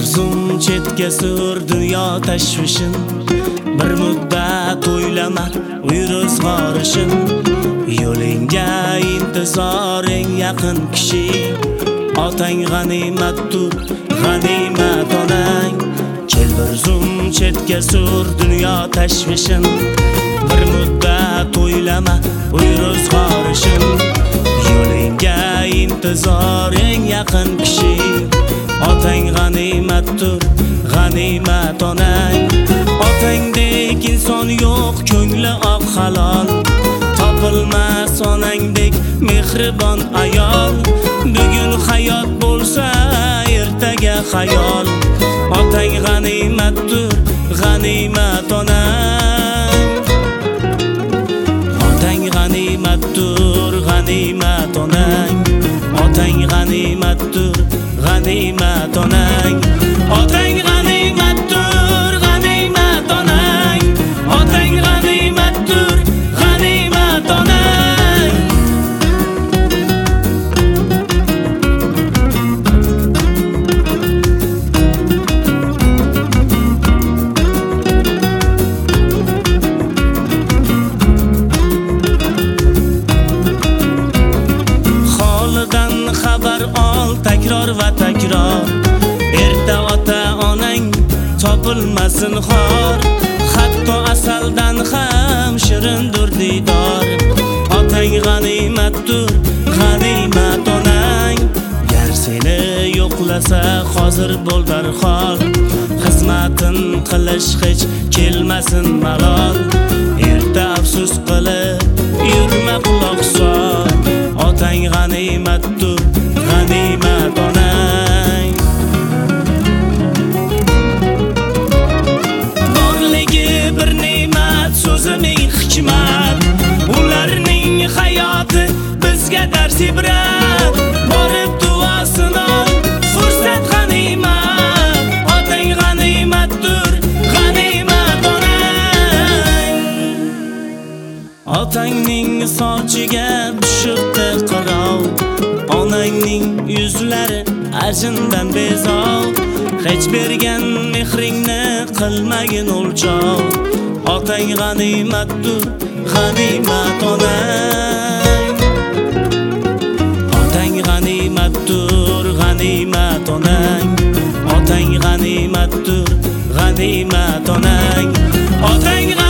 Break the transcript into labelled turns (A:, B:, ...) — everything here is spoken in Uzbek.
A: zum chetga sur dunyo tashvishin, bir muddat o'ylama uy ro'zg'orishin. Yo'lingga intizor eng yaqin kishi, otang g'animatdir, g'animat onang. Kel bir zum chetga sur dunyo tashvishin, bir muddat o'ylama uy ro'zg'orishin. Yo'lingga intizor eng yaqin kishi, otang g'animatdir, g'animat onang. Otangdek inson yo'q, ko'ngli oq halol, topilmas onangdek mehribon ayol. Bugun hayot bo'lsa, ertaga xayol, otang g'animatdir, g'animat onang. Otang g'animatdir, g'animat onang. Otang g'animatdir, g'animat onang. Otang g'animatdir, g'animat onang. Otang g'animatdir, g'animat onang. Holidan xabar ol takror va takror, erta ota onang topilmasin xor. Hatto asaldan ham shirindir didor, otang g'animatdir, g'animat onang. Gar seni yo'qlasa hozir bo'l darhol, xizmatin qilish hech kelmasin malol. Erta afsus qilib yurma quloq sol, otang g'animatdir, g'animat onang. Borligi bir ne'mat, so'zi ming hikmat, ularning hayoti bizga dars ibrat. Borib duosini ol, fursat g'animat, otang g'animatdir, g'animat onang. Otangning sochiga tushibdi qirov, onangning yuzlari ajindan bezov. Hech bergan mehringni qilmagin o'lchov, otang g'animatdir, g'animat onang. Otang g'animatdir, g'animat onang. Otang g'animatdir, g'animat onang. Otang